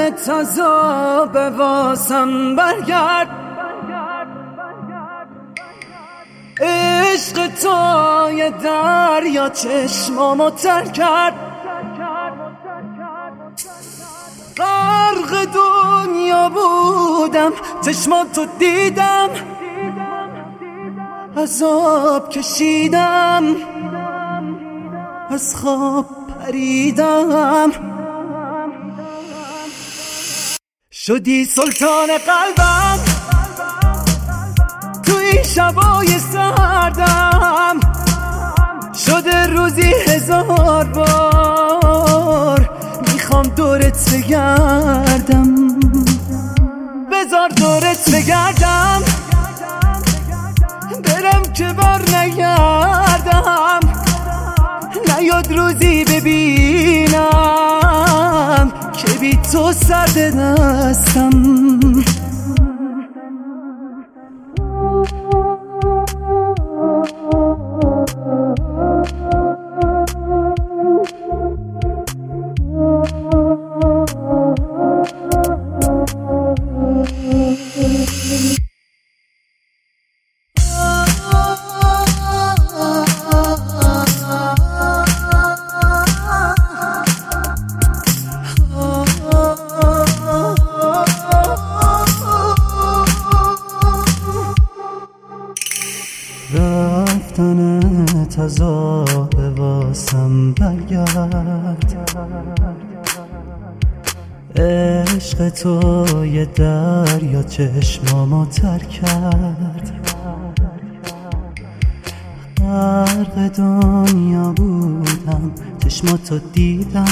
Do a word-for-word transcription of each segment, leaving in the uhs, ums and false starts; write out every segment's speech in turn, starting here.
تازه به واسم برگرد، عشق تو یه دریا چشمامو تر کرد، غرق دنیا بودم چشماتو دیدم، عذاب کشیدم از خواب پریدم، شدی سلطان قلبم تو این شبای سردم، شده روزی هزار بار میخوام دورت بگردم، بذار دورت بگردم برم که بر نگردم، نیاد روزی ببینم که بی تو سرد دستم. رفتنت عذاب واسم برگرد، عشق تو یه دریا چشمامو تر کرد، غرق دنیا بودم چشماتو دیدم،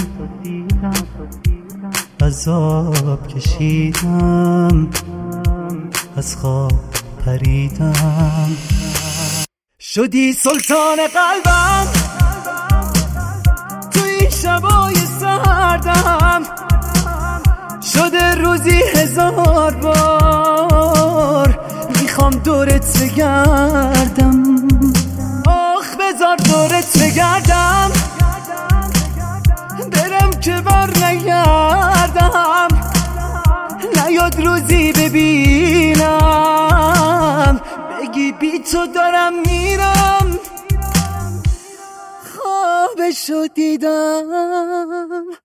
عذاب کشیدم از خواب پریدم، شدی سلطان قلبم تو این شبای سردم، شده روزی هزار بار میخوام دورت بگردم، آخ بذار دورت بگردم برم که بر نگردم، نیاد روزی ببینم بگی بی تو دارم میرم، خوابشو دیدم.